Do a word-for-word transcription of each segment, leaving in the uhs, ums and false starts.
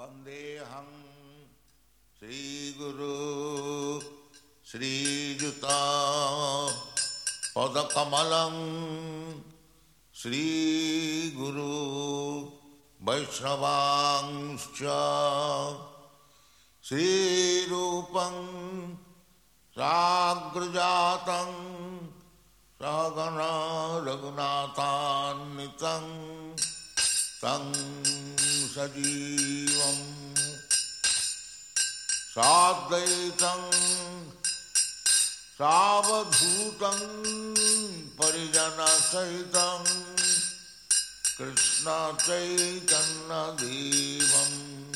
Vandeham Sri Guru Sri Juta Padakamalam Sri Guru Vaishnavangscha Sri Rupam Sagrajatam Sagana Raghunathannitam Tam Sajivam Sadvaitam Savadhutam Parijana Sahitam Krishna Chaitanya Devam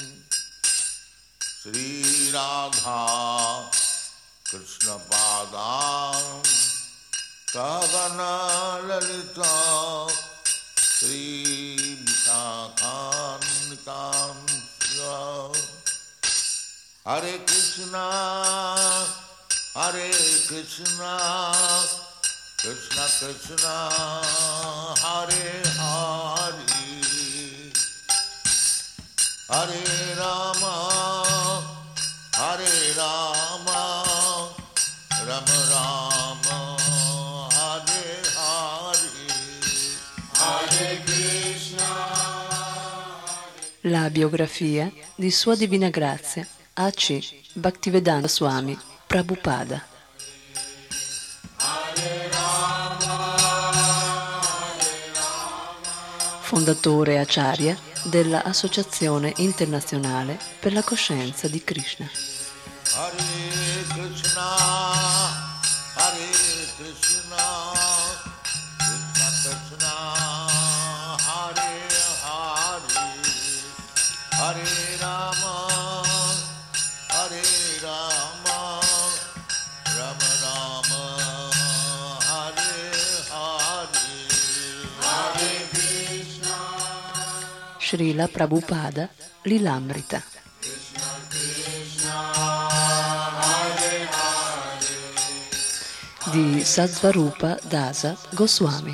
Sri Radha Krishna Padam Sagana Lalita Sri Visakhannitam Hare Krishna Hare Krishna Krishna Krishna Hare Hare Hare Rama Hare Rama Rama Rama Hare Hare Hare Krishna. La biografia di Sua Divina Grazia A C Bhaktivedanta Swami Prabhupada. Fondatore Acharya della Associazione Internazionale per la Coscienza di Krishna. Hare Krishna, Hare Krishna, Krishna Krishna, Hare Hare, Hare Rama, Hare Rama, Rama Rama, Hare Hare, Hare Krishna. Srila Prabhupada Lilamrita. Di Satsvarupa Dasa Goswami.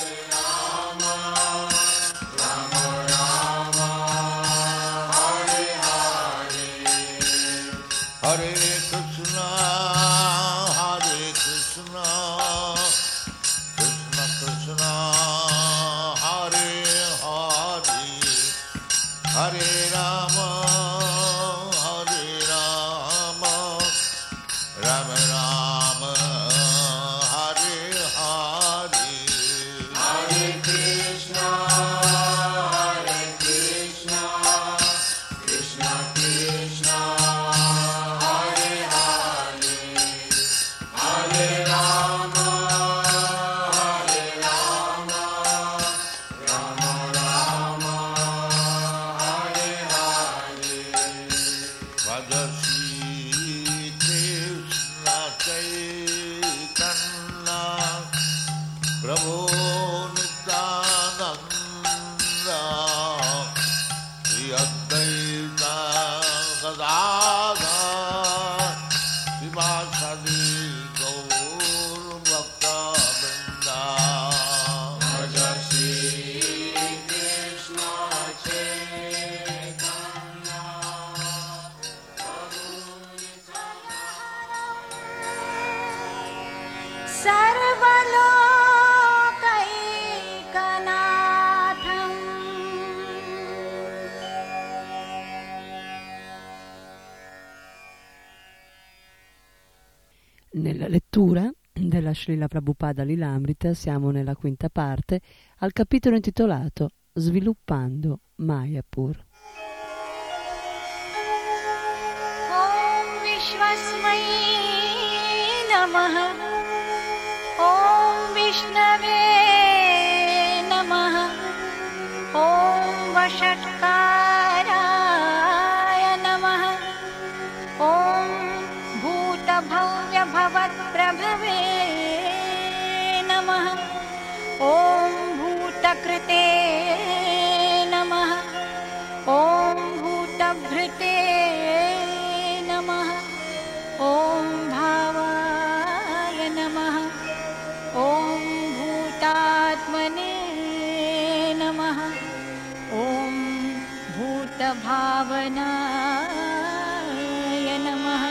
Hare Krishna, Hare Krishna, Krishna Krishna, Hare Hare, Hare Rama, Hare Rama, Rama Rama, Hare Hare, Hare Krishna, Hare Krishna, Krishna Krishna. Nella lettura della Srila Prabhupada Lilamrita siamo nella quinta parte al capitolo intitolato Sviluppando Mayapur. Om Vishvasmai Namaha Om Vishnave Namaha Om Vashatkaraya Namaha Om Bhutabhavya Bhavat Prabhave Namaha Om Bhutakrite Namaha Om Bhutabhrite Namaha Om Bhavaya नारायणाय नमः।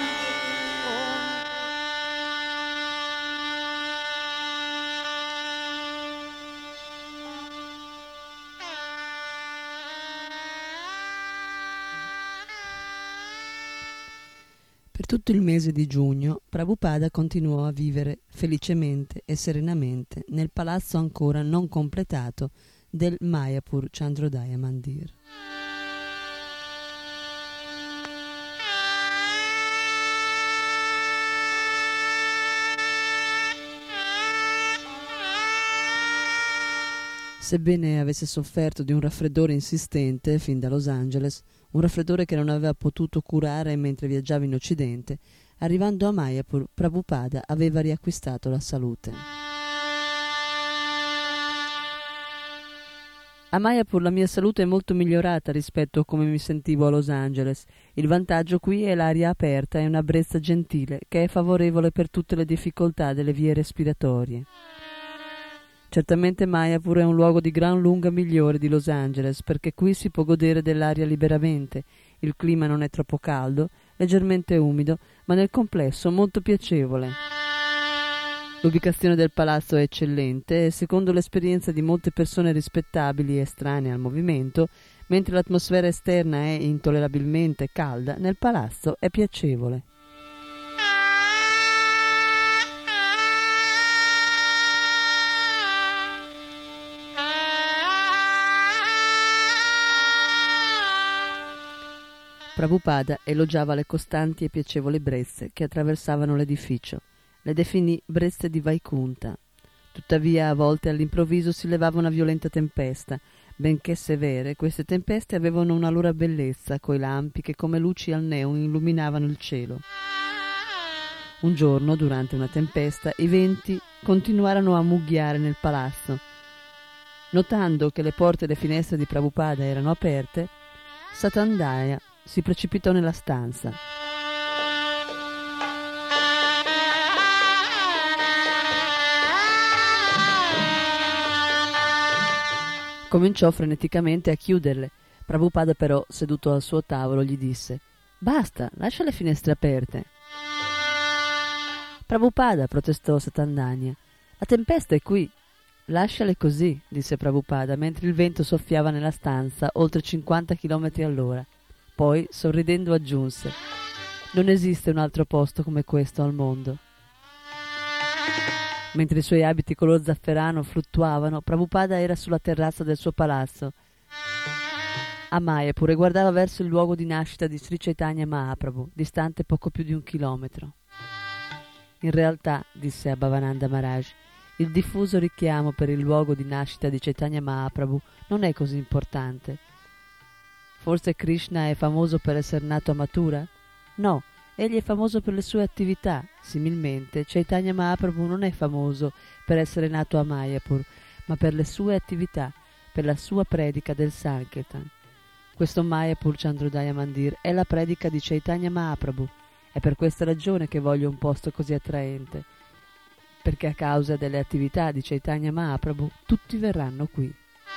Per tutto il mese di giugno, Prabhupada continuò a vivere felicemente e serenamente nel palazzo ancora non completato del Mayapur Chandrodaya Mandir. Sebbene avesse sofferto di un raffreddore insistente fin da Los Angeles, un raffreddore che non aveva potuto curare mentre viaggiava in Occidente, arrivando a Mayapur, Prabhupada aveva riacquistato la salute. A Mayapur la mia salute è molto migliorata rispetto a come mi sentivo a Los Angeles. Il vantaggio qui è l'aria aperta e una brezza gentile che è favorevole per tutte le difficoltà delle vie respiratorie. Certamente Mayapur è un luogo di gran lunga migliore di Los Angeles, perché qui si può godere dell'aria liberamente, il clima non è troppo caldo, leggermente umido, ma nel complesso molto piacevole. L'ubicazione del palazzo è eccellente e, secondo l'esperienza di molte persone rispettabili e estranee al movimento, mentre l'atmosfera esterna è intollerabilmente calda, nel palazzo è piacevole. Prabhupada elogiava le costanti e piacevoli brezze che attraversavano l'edificio. Le definì brezze di Vaikunta. Tuttavia, a volte all'improvviso si levava una violenta tempesta. Benché severe, queste tempeste avevano una loro bellezza, coi lampi che come luci al neon illuminavano il cielo. Un giorno, durante una tempesta, i venti continuarono a mugghiare nel palazzo. Notando che le porte e le finestre di Prabhupada erano aperte, Satandaya si precipitò nella stanza. Cominciò freneticamente a chiuderle. Prabhupada però, seduto al suo tavolo, gli disse: «Basta, lascia le finestre aperte». «Prabhupada», protestò Satandania, «la tempesta è qui». «Lasciale così», disse Prabhupada, mentre il vento soffiava nella stanza oltre cinquanta chilometri all'ora. Poi, sorridendo, aggiunse: «Non esiste un altro posto come questo al mondo». Mentre i suoi abiti color zafferano fluttuavano, Prabhupada era sulla terrazza del suo palazzo a Mayapur e guardava verso il luogo di nascita di Sri Chaitanya Mahaprabhu, distante poco più di un chilometro. «In realtà», disse a Bhavananda Maharaj, «il diffuso richiamo per il luogo di nascita di Chaitanya Mahaprabhu non è così importante. Forse Krishna è famoso per essere nato a Mathura? No, egli è famoso per le sue attività. Similmente, Chaitanya Mahaprabhu non è famoso per essere nato a Mayapur, ma per le sue attività, per la sua predica del Sankirtan. Questo Mayapur Chandrodaya Mandir è la predica di Chaitanya Mahaprabhu. È per questa ragione che voglio un posto così attraente, perché a causa delle attività di Chaitanya Mahaprabhu tutti verranno qui».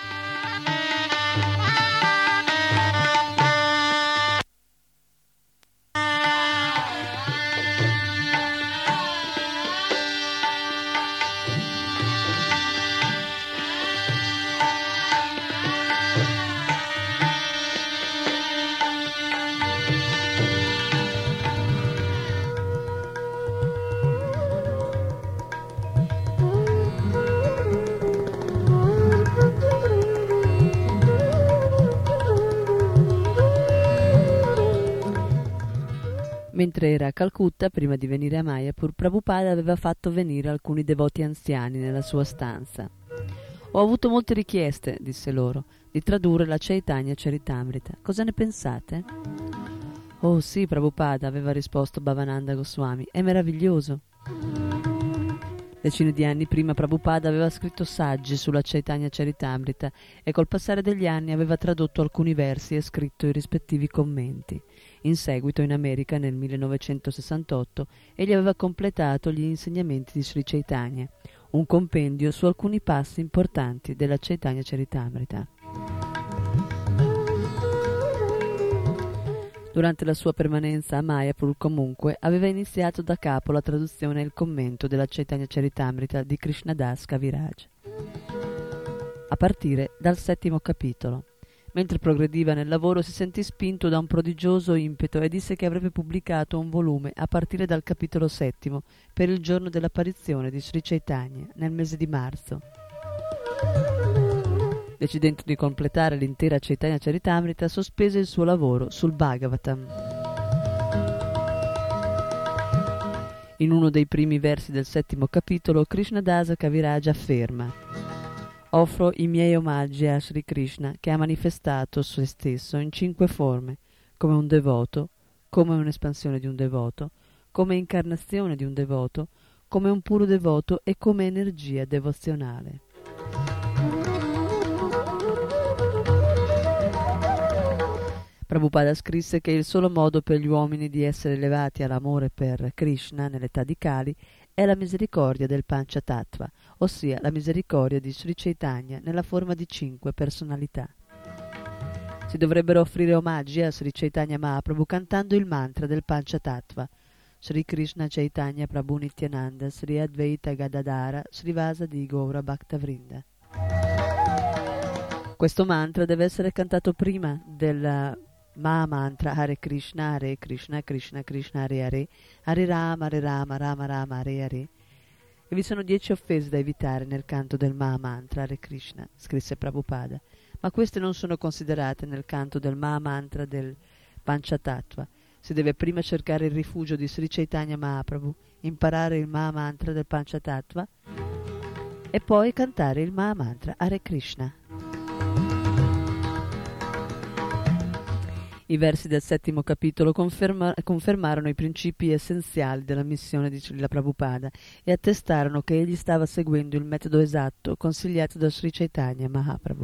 Mentre era a Calcutta, prima di venire a Mayapur, Prabhupada aveva fatto venire alcuni devoti anziani nella sua stanza. «Ho avuto molte richieste», disse loro, «di tradurre la Chaitanya Charitamrita. Cosa ne pensate?» «Oh sì, Prabhupada», aveva risposto Bhavananda Goswami, «è meraviglioso». Decine di anni prima Prabhupada aveva scritto saggi sulla Chaitanya Charitamrita e col passare degli anni aveva tradotto alcuni versi e scritto i rispettivi commenti. In seguito, in America, nel millenovecentosessantotto, egli aveva completato gli insegnamenti di Sri Chaitanya, un compendio su alcuni passi importanti della Chaitanya Charitamrita. Durante la sua permanenza a Mayapur, comunque, aveva iniziato da capo la traduzione e il commento della Chaitanya Charitamrita di Krishnadas Kaviraj, a partire dal settimo capitolo. Mentre progrediva nel lavoro si sentì spinto da un prodigioso impeto e disse che avrebbe pubblicato un volume a partire dal capitolo settimo per il giorno dell'apparizione di Sri Chaitanya nel mese di marzo. Decidendo di completare l'intera Chaitanya Charitamrita, sospese il suo lavoro sul Bhagavatam. In uno dei primi versi del settimo capitolo, Krishnadasa Kaviraj afferma: «Offro i miei omaggi a Sri Krishna, che ha manifestato se stesso in cinque forme, come un devoto, come un'espansione di un devoto, come incarnazione di un devoto, come un puro devoto e come energia devozionale». Prabhupada scrisse che il solo modo per gli uomini di essere elevati all'amore per Krishna nell'età di Kali è la misericordia del Panchatattva, ossia la misericordia di Sri Chaitanya nella forma di cinque personalità. Si dovrebbero offrire omaggi a Sri Chaitanya Mahaprabhu cantando il mantra del Panchatattva: Sri Krishna Chaitanya Prabhu Nityananda Sri Advaita Gadadhara Sri Vasadi Gaura Bhaktavrinda. Questo mantra deve essere cantato prima del Maha Mantra Hare Krishna Hare Krishna Krishna Krishna Hare Hare Hare Rama Hare Rama Rama Rama Hare Hare. E vi sono dieci offese da evitare nel canto del Maha Mantra Hare Krishna, scrisse Prabhupada, ma queste non sono considerate nel canto del Maha Mantra del Panchatattva. Si deve prima cercare il rifugio di Sri Chaitanya Mahaprabhu, imparare il Maha Mantra del Panchatattva e poi cantare il Maha Mantra Hare Krishna. I versi del settimo capitolo conferma, confermarono i principi essenziali della missione di Srila Prabhupada e attestarono che egli stava seguendo il metodo esatto consigliato da Sri Chaitanya Mahaprabhu.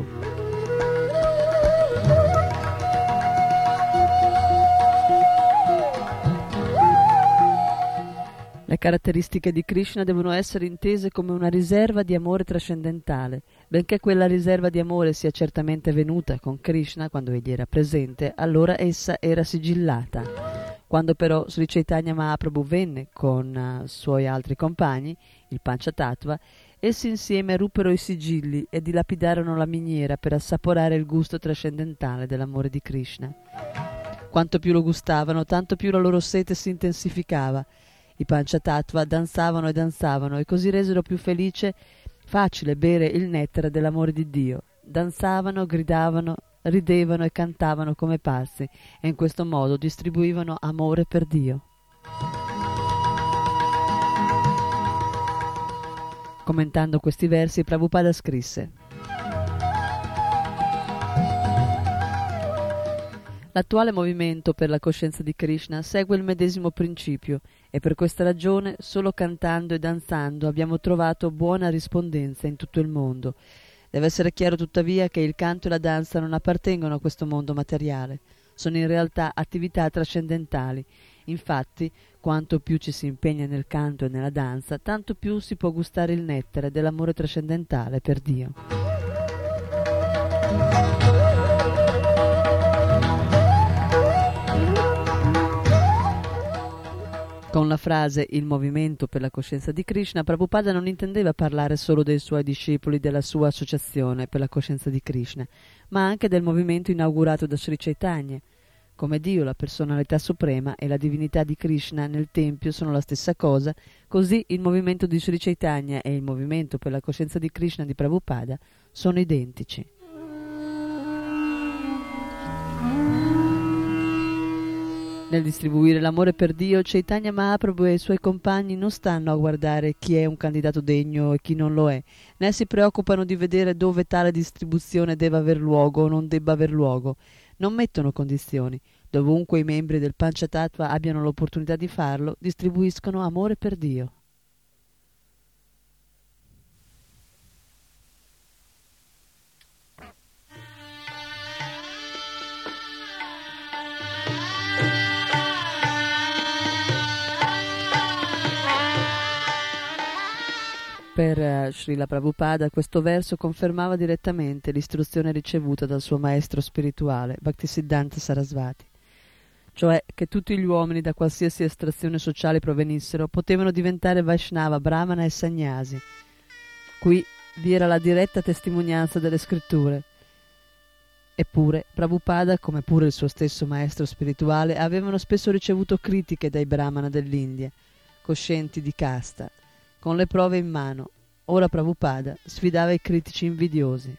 Le caratteristiche di Krishna devono essere intese come una riserva di amore trascendentale. Benché quella riserva di amore sia certamente venuta con Krishna quando egli era presente, allora essa era sigillata. Quando però Sri Chaitanya Mahaprabhu venne con uh, suoi altri compagni, il Panchatattva, essi insieme ruppero i sigilli e dilapidarono la miniera per assaporare il gusto trascendentale dell'amore di Krishna. Quanto più lo gustavano, tanto più la loro sete si intensificava. I Panchatattva danzavano e danzavano e così resero più felice, facile bere il nettare dell'amore di Dio. Danzavano, gridavano, ridevano e cantavano come pazzi e in questo modo distribuivano amore per Dio. Commentando questi versi, Prabhupada scrisse: l'attuale movimento per la coscienza di Krishna segue il medesimo principio e per questa ragione solo cantando e danzando abbiamo trovato buona rispondenza in tutto il mondo. Deve essere chiaro tuttavia che il canto e la danza non appartengono a questo mondo materiale, sono in realtà attività trascendentali. Infatti, quanto più ci si impegna nel canto e nella danza, tanto più si può gustare il nettare dell'amore trascendentale per Dio. Con la frase «il movimento per la coscienza di Krishna», Prabhupada non intendeva parlare solo dei suoi discepoli della sua associazione per la coscienza di Krishna, ma anche del movimento inaugurato da Sri Chaitanya. Come Dio, la personalità suprema, e la divinità di Krishna nel Tempio sono la stessa cosa, così il movimento di Sri Chaitanya e il movimento per la coscienza di Krishna di Prabhupada sono identici. Nel distribuire l'amore per Dio, Chaitanya Mahaprabhu e i suoi compagni non stanno a guardare chi è un candidato degno e chi non lo è, né si preoccupano di vedere dove tale distribuzione deve aver luogo o non debba aver luogo. Non mettono condizioni. Dovunque i membri del Panchatattva abbiano l'opportunità di farlo, distribuiscono amore per Dio. Per uh, Srila Prabhupada questo verso confermava direttamente l'istruzione ricevuta dal suo maestro spirituale, Bhaktisiddhanta Sarasvati. cioè che tutti gli uomini, da qualsiasi estrazione sociale provenissero, potevano diventare Vaishnava, Brahmana e Sannyasi. Qui vi era la diretta testimonianza delle scritture. Eppure Prabhupada, come pure il suo stesso maestro spirituale, avevano spesso ricevuto critiche dai Brahmana dell'India, coscienti di casta. Con le prove in mano, ora Prabhupada sfidava i critici invidiosi.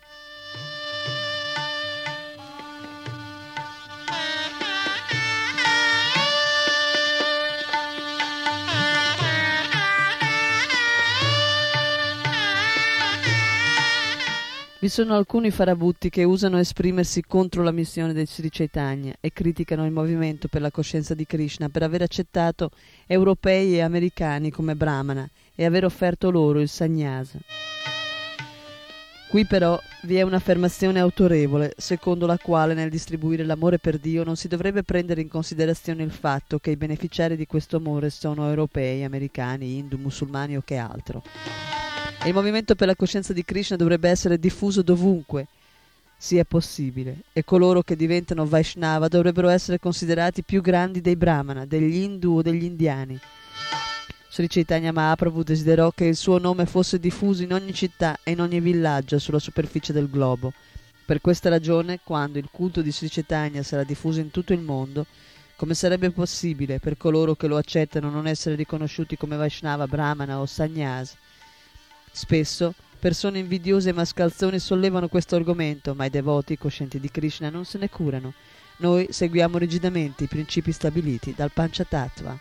Vi sono alcuni farabutti che usano esprimersi contro la missione dei Sri Chaitanya e criticano il movimento per la coscienza di Krishna per aver accettato europei e americani come brahmana e aver offerto loro il sannyasa. Qui però vi è un'affermazione autorevole, secondo la quale nel distribuire l'amore per Dio non si dovrebbe prendere in considerazione il fatto che i beneficiari di questo amore sono europei, americani, hindu, musulmani o che altro. E il movimento per la coscienza di Krishna dovrebbe essere diffuso dovunque sia possibile, e coloro che diventano Vaishnava dovrebbero essere considerati più grandi dei Brahmana, degli Hindu o degli Indiani. Sri Chaitanya Mahaprabhu desiderò che il suo nome fosse diffuso in ogni città e in ogni villaggio sulla superficie del globo. Per questa ragione, quando il culto di Sri Chaitanya sarà diffuso in tutto il mondo, come sarebbe possibile per coloro che lo accettano non essere riconosciuti come Vaishnava, Brahmana o Sannyas? Spesso persone invidiose e mascalzoni sollevano questo argomento, ma i devoti coscienti di Krishna non se ne curano. Noi seguiamo rigidamente i principi stabiliti dal Panchatattva.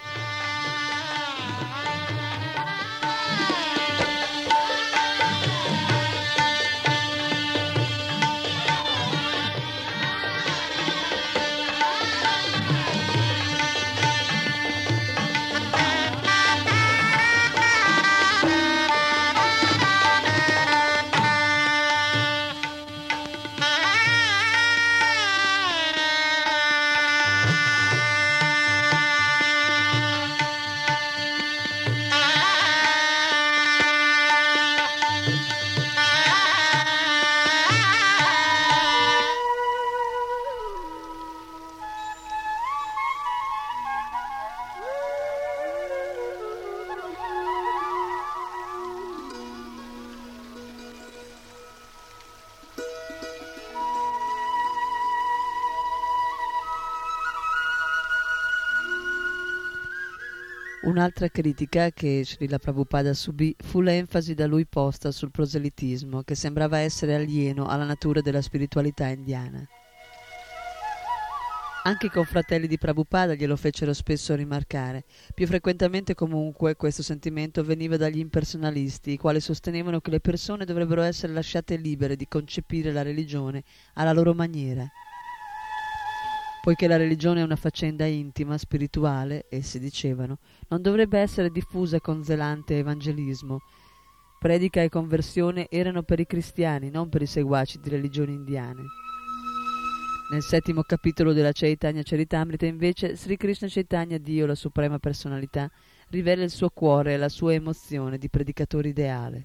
Un'altra critica che Srila Prabhupada subì fu l'enfasi da lui posta sul proselitismo, che sembrava essere alieno alla natura della spiritualità indiana. Anche i confratelli di Prabhupada glielo fecero spesso rimarcare. Più frequentemente comunque questo sentimento veniva dagli impersonalisti, i quali sostenevano che le persone dovrebbero essere lasciate libere di concepire la religione alla loro maniera. Poiché la religione è una faccenda intima, spirituale, essi dicevano, non dovrebbe essere diffusa con zelante evangelismo. Predica e conversione erano per i cristiani, non per i seguaci di religioni indiane. Nel settimo capitolo della Chaitanya Charitamrita, invece, Sri Krishna Chaitanya, Dio, la suprema personalità, rivela il suo cuore e la sua emozione di predicatore ideale.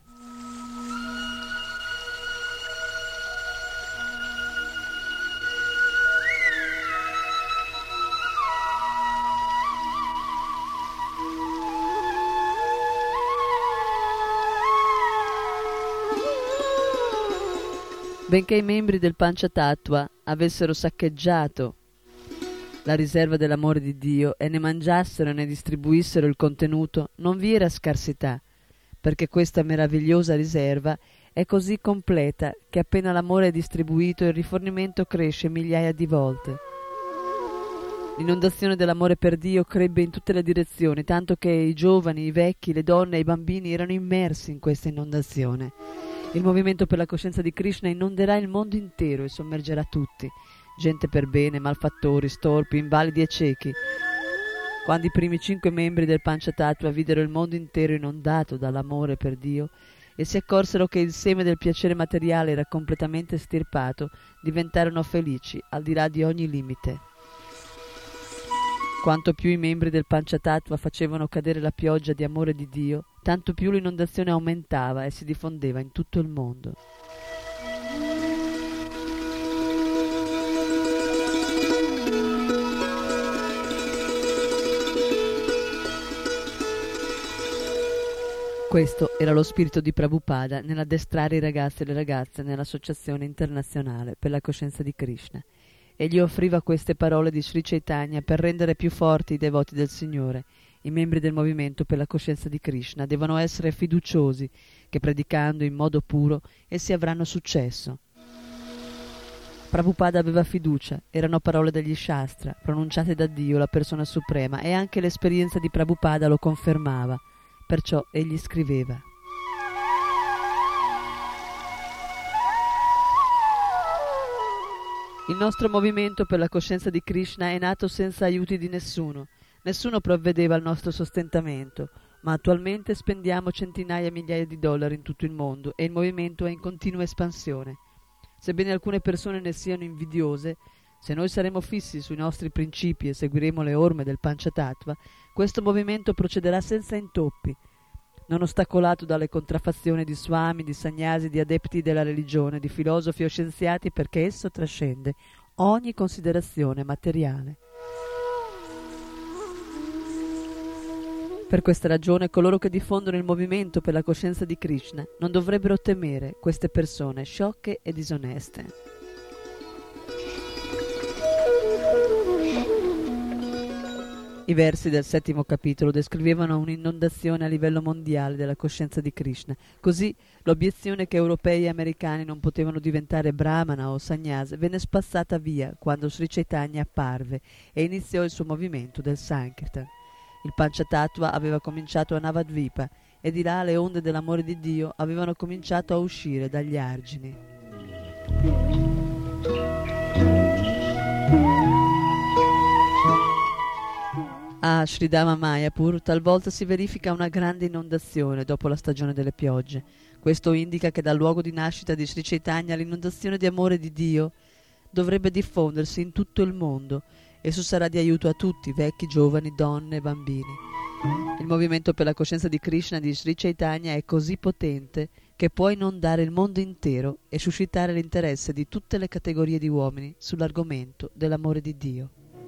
Benché i membri del Panchatattva avessero saccheggiato la riserva dell'amore di Dio e ne mangiassero e ne distribuissero il contenuto, non vi era scarsità, perché questa meravigliosa riserva è così completa che appena l'amore è distribuito il rifornimento cresce migliaia di volte. L'inondazione dell'amore per Dio crebbe in tutte le direzioni, tanto che i giovani, i vecchi, le donne e i bambini erano immersi in questa inondazione. Il movimento per la coscienza di Krishna inonderà il mondo intero e sommergerà tutti, gente per bene, malfattori, storpi, invalidi e ciechi. Quando i primi cinque membri del Panchatattva videro il mondo intero inondato dall'amore per Dio e si accorsero che il seme del piacere materiale era completamente estirpato, diventarono felici, al di là di ogni limite. Quanto più i membri del Panchatattva facevano cadere la pioggia di amore di Dio, tanto più l'inondazione aumentava e si diffondeva in tutto il mondo. Questo era lo spirito di Prabhupada nell'addestrare i ragazzi e le ragazze nell'Associazione Internazionale per la Coscienza di Krishna. Egli offriva queste parole di Sri Chaitanya per rendere più forti i devoti del Signore. I membri del movimento per la coscienza di Krishna devono essere fiduciosi che predicando in modo puro essi avranno successo. Prabhupada aveva fiducia, erano parole degli Shastra, pronunciate da Dio, la persona suprema, e anche l'esperienza di Prabhupada lo confermava. Perciò egli scriveva: il nostro movimento per la coscienza di Krishna è nato senza aiuti di nessuno. Nessuno provvedeva al nostro sostentamento, ma attualmente spendiamo centinaia e migliaia di dollari in tutto il mondo e il movimento è in continua espansione. Sebbene alcune persone ne siano invidiose, se noi saremo fissi sui nostri principi e seguiremo le orme del Panchatattva, questo movimento procederà senza intoppi, non ostacolato dalle contraffazioni di swami, di sannyasi, di adepti della religione, di filosofi o scienziati, perché esso trascende ogni considerazione materiale. Per questa ragione coloro che diffondono il movimento per la coscienza di Krishna non dovrebbero temere queste persone sciocche e disoneste. I versi del settimo capitolo descrivevano un'inondazione a livello mondiale della coscienza di Krishna. Così l'obiezione che europei e americani non potevano diventare brahmana o sannyas venne spazzata via quando Sri Chaitanya apparve e iniziò il suo movimento del Sankirtan. Il Panchatattva aveva cominciato a Navadvipa e di là le onde dell'amore di Dio avevano cominciato a uscire dagli argini. A Sridhama Mayapur talvolta si verifica una grande inondazione dopo la stagione delle piogge. Questo indica che dal luogo di nascita di Sri Chaitanya l'inondazione di amore di Dio dovrebbe diffondersi in tutto il mondo. Esso sarà di aiuto a tutti, vecchi, giovani, donne e bambini. Il movimento per la coscienza di Krishna di Sri Chaitanya è così potente che può inondare il mondo intero e suscitare l'interesse di tutte le categorie di uomini sull'argomento dell'amore di Dio.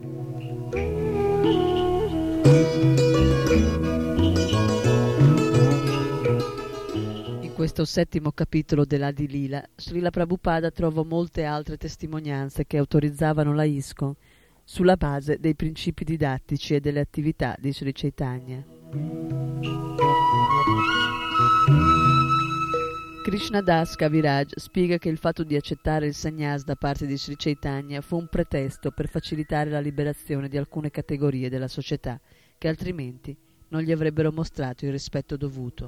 In questo settimo capitolo dell'Adi Lila, Srila Prabhupada trovò molte altre testimonianze che autorizzavano la ISKCON sulla base dei principi didattici e delle attività di Sri Chaitanya. Krishnadas Kaviraj spiega che il fatto di accettare il sannyas da parte di Sri Chaitanya fu un pretesto per facilitare la liberazione di alcune categorie della società che altrimenti non gli avrebbero mostrato il rispetto dovuto.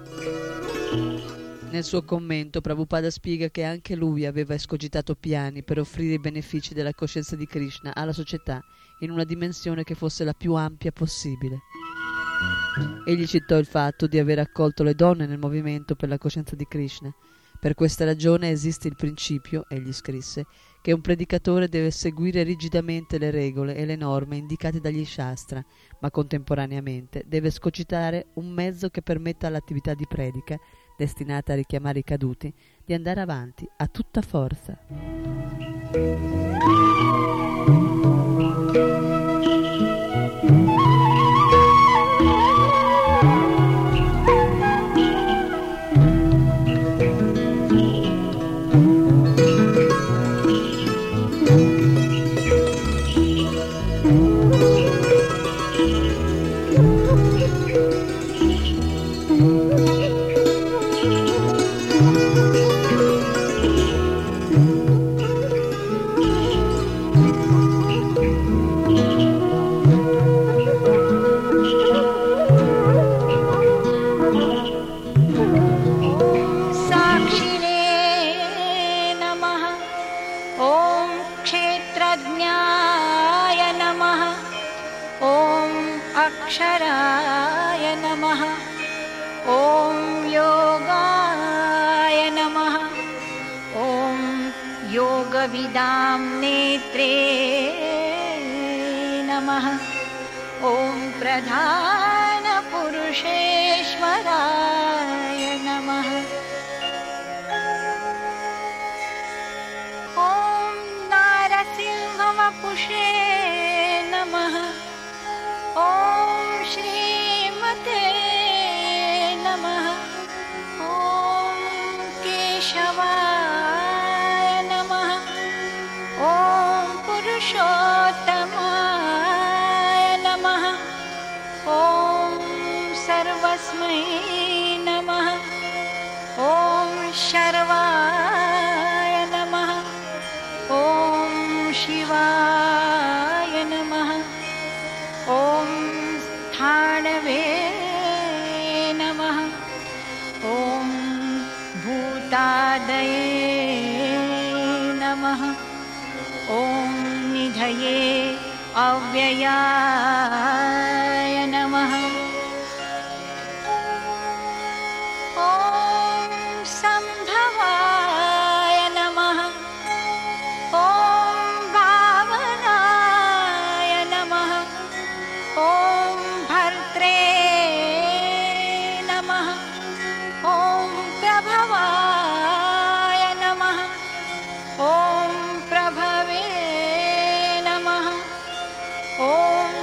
Nel suo commento Prabhupada spiega che anche lui aveva escogitato piani per offrire i benefici della coscienza di Krishna alla società in una dimensione che fosse la più ampia possibile. Egli citò il fatto di aver accolto le donne nel movimento per la coscienza di Krishna. Per questa ragione esiste il principio, egli scrisse, che un predicatore deve seguire rigidamente le regole e le norme indicate dagli Shastra, ma contemporaneamente deve escogitare un mezzo che permetta all'attività di predica destinata a richiamare i caduti, di andare avanti a tutta forza. अक्षराय नमः ॐ योगाय नमः ॐ योगविदां नेत्रे नमः ॐ प्रधानपुरुषेश्वराय नमः ॐ नारसिंहवपुषे नमः ॐ श्रीमते नमः तस्मै नमः। ॐ शर्वाय नमः। ॐ शिवाय नमः। ॐ स्थाणवे नमः। ॐ भूतादये नमः। ॐ निधये अव्ययाय नमः। ॐ संभवाय नमः। ॐ भावनाय नमः। ॐ भर्त्रे नमः। ॐ प्रभवाय नमः। ॐ प्रभवे नमः। ॐ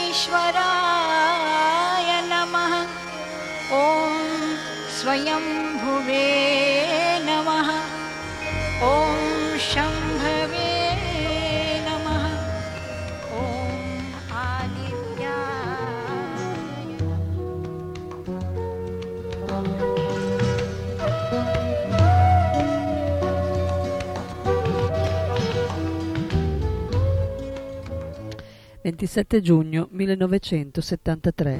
ईश्वराय नमः। ॐ स्वयंभुवे नमः। ॐ शम्भवे नमः। ॐ आदित्याय ventisette giugno millenovecentosettantatré.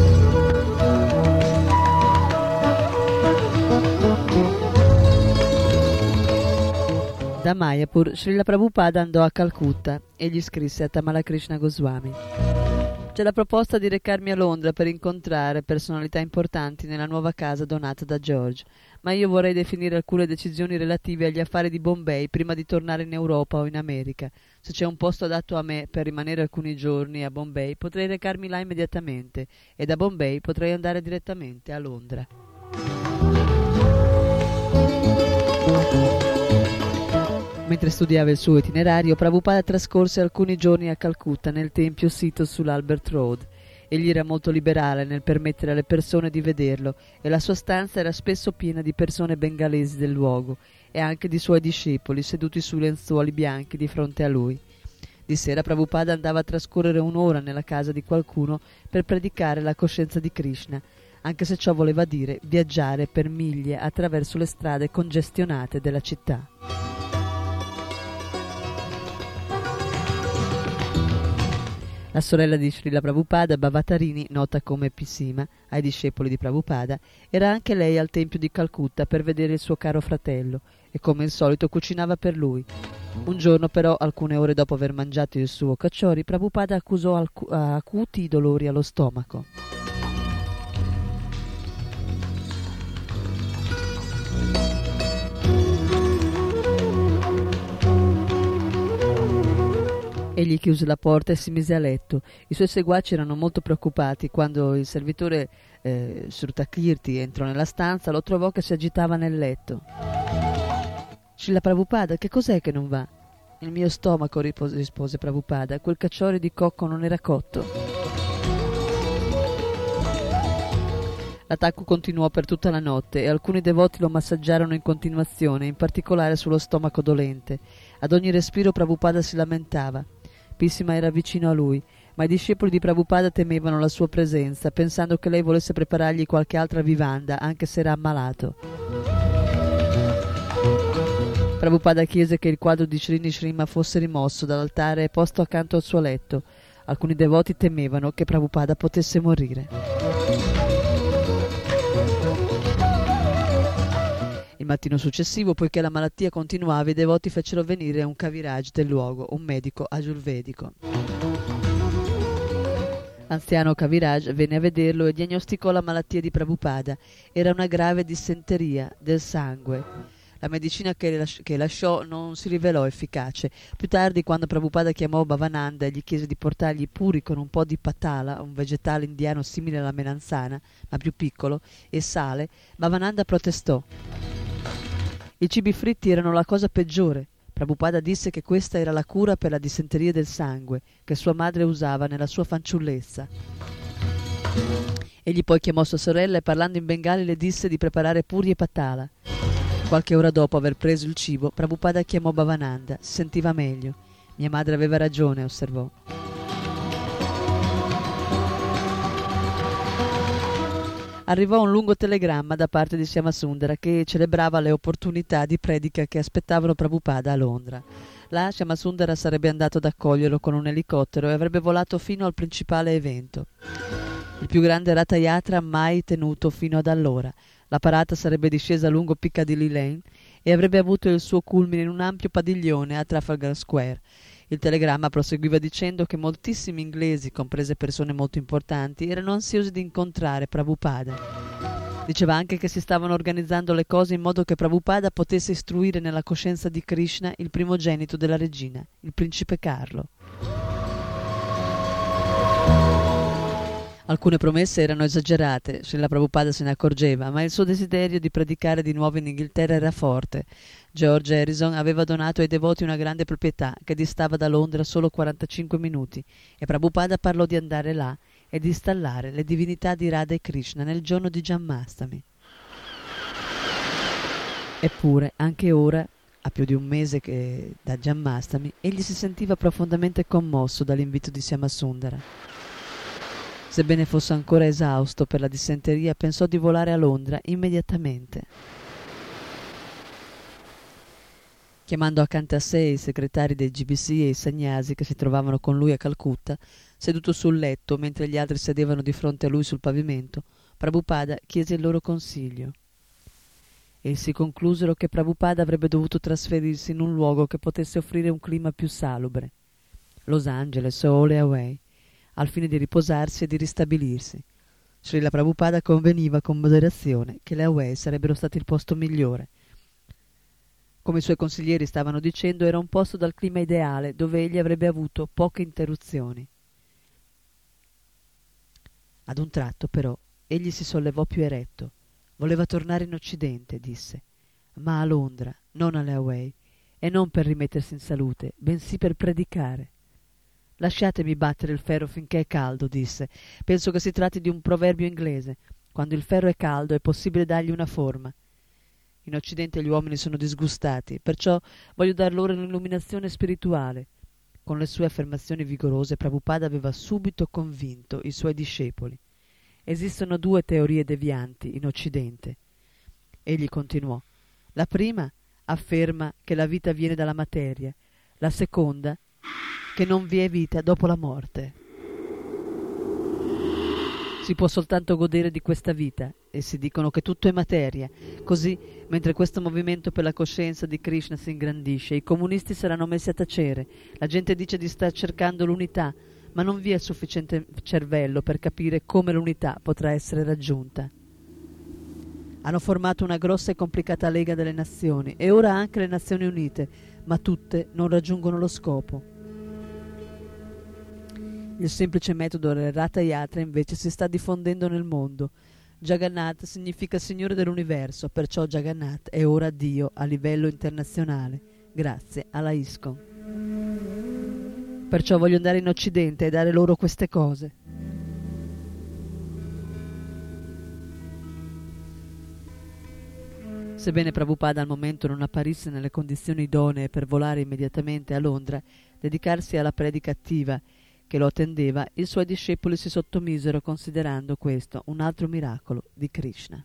Da Mayapur, Srila Prabhupada andò a Calcutta e gli scrisse a Tamala Krishna Goswami: c'è la proposta di recarmi a Londra per incontrare personalità importanti nella nuova casa donata da George, ma io vorrei definire alcune decisioni relative agli affari di Bombay prima di tornare in Europa o in America. Se c'è un posto adatto a me per rimanere alcuni giorni a Bombay, potrei recarmi là immediatamente e da Bombay potrei andare direttamente a Londra. Mentre studiava il suo itinerario, Prabhupada trascorse alcuni giorni a Calcutta nel tempio sito sull'Albert Road. Egli era molto liberale nel permettere alle persone di vederlo e la sua stanza era spesso piena di persone bengalesi del luogo e anche di suoi discepoli seduti sui lenzuoli bianchi di fronte a lui. Di sera Prabhupada andava a trascorrere un'ora nella casa di qualcuno per predicare la coscienza di Krishna, anche se ciò voleva dire viaggiare per miglia attraverso le strade congestionate della città. La sorella di Srila Prabhupada, Bhavatarini, nota come Pisima ai discepoli di Prabhupada, era anche lei al tempio di Calcutta per vedere il suo caro fratello e come al solito cucinava per lui. Un giorno però, alcune ore dopo aver mangiato il suo kachori, Prabhupada accusò alcu- acuti dolori allo stomaco. Egli chiuse la porta e si mise a letto. I suoi seguaci erano molto preoccupati. Quando il servitore eh, Srutakirti entrò nella stanza, lo trovò che si agitava nel letto. Srila Prabhupada, che cos'è che non va? Il mio stomaco, rispose, rispose Prabhupada. Quel cacciore di cocco non era cotto. L'attacco continuò per tutta la notte e alcuni devoti lo massaggiarono in continuazione, in particolare sullo stomaco dolente. Ad ogni respiro Prabhupada si lamentava. Pissima era vicino a lui, ma i discepoli di Prabhupada temevano la sua presenza, pensando che lei volesse preparargli qualche altra vivanda, anche se era ammalato. Prabhupada chiese che il quadro di Srini Shrima fosse rimosso dall'altare e posto accanto al suo letto. Alcuni devoti temevano che Prabhupada potesse morire. Il mattino successivo, poiché la malattia continuava, i devoti fecero venire un Kaviraj del luogo, un medico ayurvedico. L'anziano Kaviraj venne a vederlo e diagnosticò la malattia di Prabhupada. Era una grave dissenteria del sangue. La medicina che, las- che lasciò non si rivelò efficace. Più tardi, quando Prabhupada chiamò Bhavananda e gli chiese di portargli puri con un po' di patala, un vegetale indiano simile alla melanzana, ma più piccolo, e sale, Bhavananda protestò. I cibi fritti erano la cosa peggiore. Prabhupada disse che questa era la cura per la dissenteria del sangue, che sua madre usava nella sua fanciullezza. Egli poi chiamò sua sorella e parlando in bengali le disse di preparare puri e patala. Qualche ora dopo aver preso il cibo, Prabhupada chiamò Bhavananda. Si sentiva meglio. Mia madre aveva ragione, osservò. arrivò un lungo telegramma da parte di Shyamasundara che celebrava le opportunità di predica che aspettavano Prabhupada a Londra. Là Shyamasundara sarebbe andato ad accoglierlo con un elicottero e avrebbe volato fino al principale evento, il più grande Ratha Yatra mai tenuto fino ad allora. La parata sarebbe discesa lungo Piccadilly Lane e avrebbe avuto il suo culmine in un ampio padiglione a Trafalgar Square. Il telegramma proseguiva dicendo che moltissimi inglesi, comprese persone molto importanti, erano ansiosi di incontrare Prabhupada. Diceva anche che si stavano organizzando le cose in modo che Prabhupada potesse istruire nella coscienza di Krishna il primogenito della regina, il principe Carlo. Alcune promesse erano esagerate, Srila Prabhupada se ne accorgeva, ma il suo desiderio di predicare di nuovo in Inghilterra era forte. George Harrison aveva donato ai devoti una grande proprietà che distava da Londra solo quarantacinque minuti e Prabhupada parlò di andare là e di installare le divinità di Radha e Krishna nel giorno di Janmastami. Eppure, anche ora, a più di un mese che da Janmastami, egli si sentiva profondamente commosso dall'invito di Shyamasundara. Sebbene fosse ancora esausto per la dissenteria, pensò di volare a Londra immediatamente. Chiamando accanto a sé i segretari dei G B C e i sannyasi che si trovavano con lui a Calcutta, seduto sul letto mentre gli altri sedevano di fronte a lui sul pavimento, Prabhupada chiese il loro consiglio. Essi conclusero che Prabhupada avrebbe dovuto trasferirsi in un luogo che potesse offrire un clima più salubre, Los Angeles o Hawaii, al fine di riposarsi e di ristabilirsi. Srila Prabhupada conveniva con moderazione che le Hawaii sarebbero stati il posto migliore. Come i suoi consiglieri stavano dicendo, era un posto dal clima ideale dove egli avrebbe avuto poche interruzioni. Ad un tratto, però, egli si sollevò più eretto. Voleva tornare in Occidente, disse, ma a Londra, non alle Hawaii, e non per rimettersi in salute, bensì per predicare. Lasciatemi battere il ferro finché è caldo, disse. Penso che si tratti di un proverbio inglese. Quando il ferro è caldo è possibile dargli una forma. In Occidente gli uomini sono disgustati, perciò voglio dar loro un'illuminazione spirituale. Con le sue affermazioni vigorose Prabhupada aveva subito convinto i suoi discepoli. Esistono due teorie devianti in Occidente. Egli continuò. La prima afferma che la vita viene dalla materia, la seconda che non vi è vita dopo la morte. Si può soltanto godere di questa vita. Essi dicono che tutto è materia. Così, mentre questo movimento per la coscienza di Krishna si ingrandisce, i comunisti saranno messi a tacere. La gente dice di star cercando l'unità, ma non vi è sufficiente cervello per capire come l'unità potrà essere raggiunta. Hanno formato una grossa e complicata lega delle nazioni e ora anche le Nazioni Unite, ma tutte non raggiungono lo scopo. Il semplice metodo del Ratha Yatra invece si sta diffondendo nel mondo. Jagannath significa Signore dell'Universo, perciò Jagannath è ora Dio a livello internazionale, grazie alla ISKCON. Perciò voglio andare in Occidente e dare loro queste cose. Sebbene Prabhupada al momento non apparisse nelle condizioni idonee per volare immediatamente a Londra, dedicarsi alla predica attiva che lo attendeva, i suoi discepoli si sottomisero considerando questo un altro miracolo di Krishna.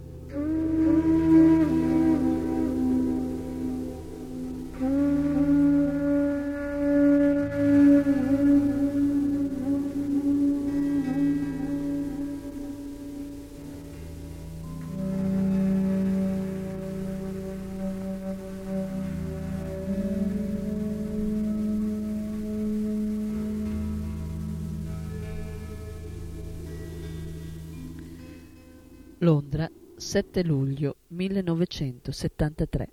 Londra, sette luglio millenovecentosettantatré.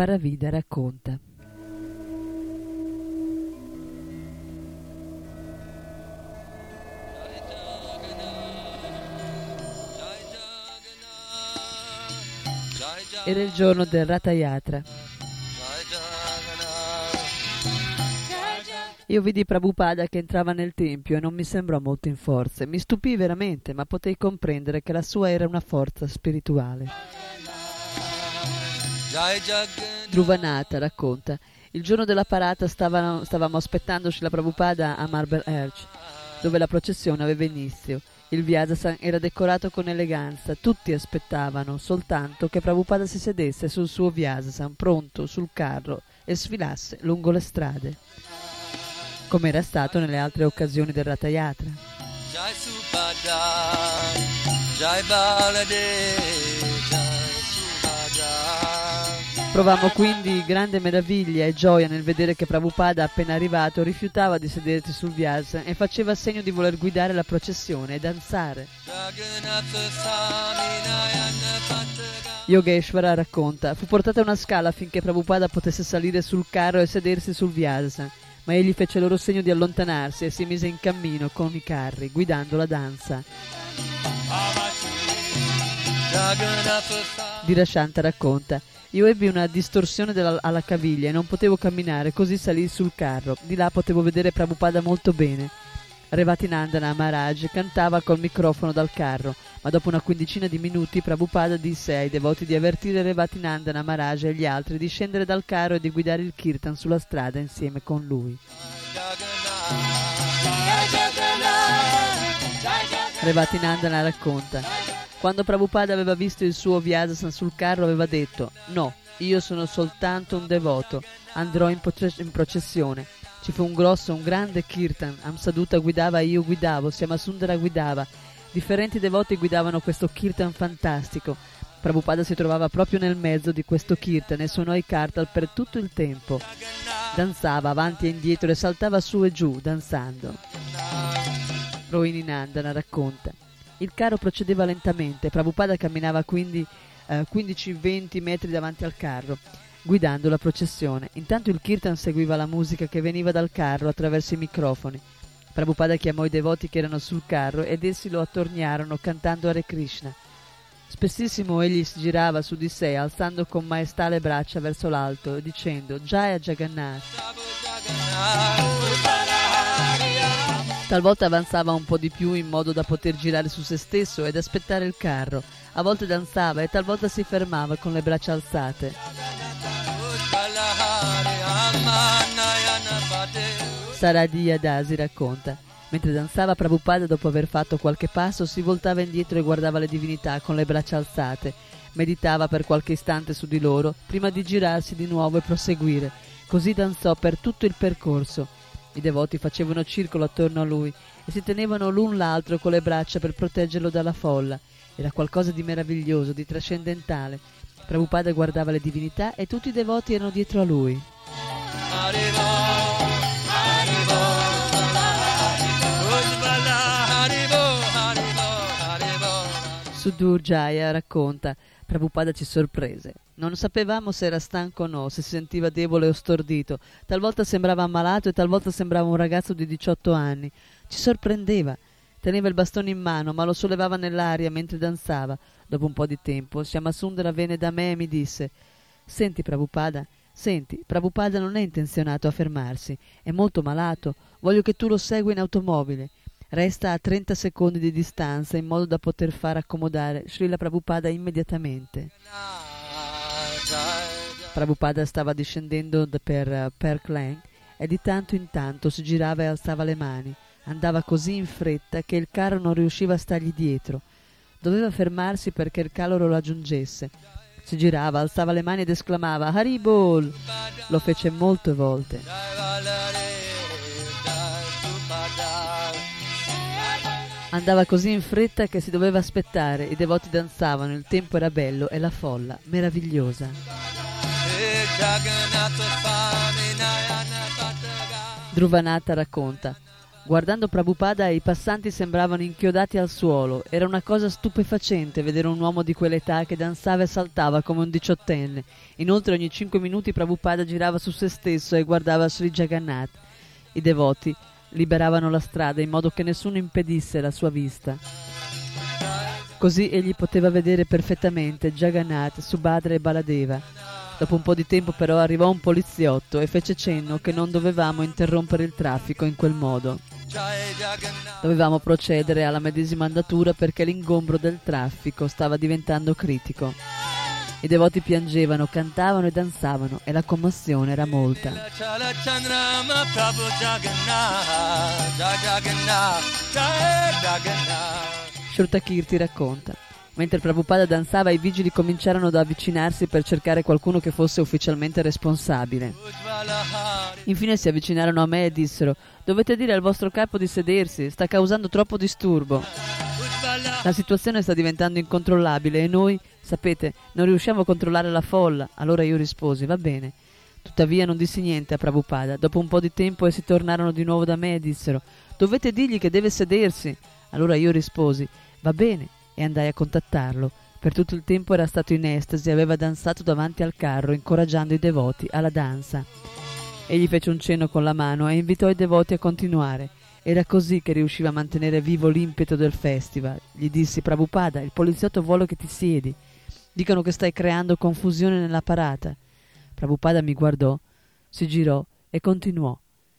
Paravida racconta. Era il giorno del Ratha Yatra. Io vidi Prabhupada che entrava nel tempio e non mi sembrò molto in forze. Mi stupì veramente, ma potei comprendere che la sua era una forza spirituale. Dhruvanatha racconta: il giorno della parata stavano, stavamo aspettando Srila Prabhupada a Marble Arch, dove la processione aveva inizio. Il Vyasasan era decorato con eleganza, tutti aspettavano soltanto che Prabhupada si sedesse sul suo Vyasasan, pronto sul carro, e sfilasse lungo le strade, come era stato nelle altre occasioni del Ratha Yatra. Jai Subhadra, Jai Baladev, Jai Subhadra. Provammo quindi grande meraviglia e gioia nel vedere che Prabhupada, appena arrivato, rifiutava di sedersi sul Vyasasan e faceva segno di voler guidare la processione e danzare. Yogeshwara racconta: fu portata una scala affinché Prabhupada potesse salire sul carro e sedersi sul Vyasasan, ma egli fece loro segno di allontanarsi e si mise in cammino con i carri, guidando la danza. Dirashanta racconta: io ebbi una distorsione della, alla caviglia e non potevo camminare, così salii sul carro. Di là potevo vedere Prabhupada molto bene. Revatinandana Maharaj cantava col microfono dal carro, ma dopo una quindicina di minuti Prabhupada disse ai devoti di avvertire Revatinandana Maharaj e gli altri di scendere dal carro e di guidare il kirtan sulla strada insieme con lui. Revatinandana racconta: quando Prabhupada aveva visto il suo Vyasasan sul carro aveva detto: no, io sono soltanto un devoto, andrò in, proce- in processione. Ci fu un grosso, un grande kirtan. Amsaduta guidava e io guidavo, Syamasundara guidava. Differenti devoti guidavano questo kirtan fantastico. Prabhupada si trovava proprio nel mezzo di questo kirtan e suonò i kartal per tutto il tempo. Danzava avanti e indietro e saltava su e giù, danzando. Rohini Nandana racconta: il carro procedeva lentamente. Prabhupada camminava quindi eh, quindici venti metri davanti al carro, guidando la processione. Intanto il kirtan seguiva la musica che veniva dal carro attraverso i microfoni. Prabhupada chiamò i devoti che erano sul carro ed essi lo attorniarono cantando Hare Krishna. Spessissimo egli si girava su di sé, alzando con maestà le braccia verso l'alto e dicendo Jaya Jagannath. Talvolta avanzava un po' di più in modo da poter girare su se stesso ed aspettare il carro. A volte danzava e talvolta si fermava con le braccia alzate. Saradi Adasi racconta: mentre danzava Prabhupada, dopo aver fatto qualche passo, si voltava indietro e guardava le divinità con le braccia alzate. Meditava per qualche istante su di loro, prima di girarsi di nuovo e proseguire. Così danzò per tutto il percorso. I devoti facevano circolo attorno a lui e si tenevano l'un l'altro con le braccia per proteggerlo dalla folla. Era qualcosa di meraviglioso, di trascendentale. Prabhupada guardava le divinità e tutti i devoti erano dietro a lui. Sudur Jaya racconta: Prabhupada ci sorprese. Non sapevamo se era stanco o no, se si sentiva debole o stordito. Talvolta sembrava ammalato e talvolta sembrava un ragazzo di diciotto anni. Ci sorprendeva. Teneva il bastone in mano, ma lo sollevava nell'aria mentre danzava. Dopo un po' di tempo, Syamasundara venne da me e mi disse: Senti Prabhupada, senti, Prabhupada non è intenzionato a fermarsi. È molto malato. Voglio che tu lo segua in automobile. Resta a trenta secondi di distanza in modo da poter far accomodare Srila Prabhupada immediatamente. Prabhupada stava discendendo per uh, Park Lane e di tanto in tanto si girava e alzava le mani. Andava così in fretta che il carro non riusciva a stargli dietro. Doveva fermarsi perché il carro lo raggiungesse. Si girava, alzava le mani ed esclamava Haribol! Lo fece molte volte. Andava così in fretta che si doveva aspettare. I devoti danzavano, il tempo era bello e la folla meravigliosa. Dhruvanatha racconta: Guardando Prabhupada, i passanti sembravano inchiodati al suolo. Era una cosa stupefacente vedere un uomo di quell'età che danzava e saltava come un diciottenne. Inoltre ogni cinque minuti Prabhupada girava su se stesso e guardava Sri Jagannath. I devoti liberavano la strada in modo che nessuno impedisse la sua vista. Così egli poteva vedere perfettamente Jagannath, Subhadra e Baladeva. Dopo un po' di tempo però arrivò un poliziotto e fece cenno che non dovevamo interrompere il traffico in quel modo. Dovevamo procedere alla medesima andatura perché l'ingombro del traffico stava diventando critico. I devoti piangevano, cantavano e danzavano e la commozione era molta. Shrutakirti racconta: mentre Prabhupada danzava, i vigili cominciarono ad avvicinarsi per cercare qualcuno che fosse ufficialmente responsabile. Infine si avvicinarono a me e dissero: dovete dire al vostro capo di sedersi, sta causando troppo disturbo. La situazione sta diventando incontrollabile e noi, sapete, non riusciamo a controllare la folla. Allora io risposi: va bene. Tuttavia non dissi niente a Prabhupada. Dopo un po' di tempo essi tornarono di nuovo da me e dissero: dovete dirgli che deve sedersi. Allora io risposi: va bene, e andai a contattarlo. Per tutto il tempo era stato in estasi e aveva danzato davanti al carro, incoraggiando i devoti alla danza. Egli fece un cenno con la mano e invitò i devoti a continuare. Era così che riusciva a mantenere vivo l'impeto del festival. Gli dissi: Prabhupada, il poliziotto vuole che ti siedi. Dicono che stai creando confusione nella parata. Prabhupada mi guardò, si girò e continuò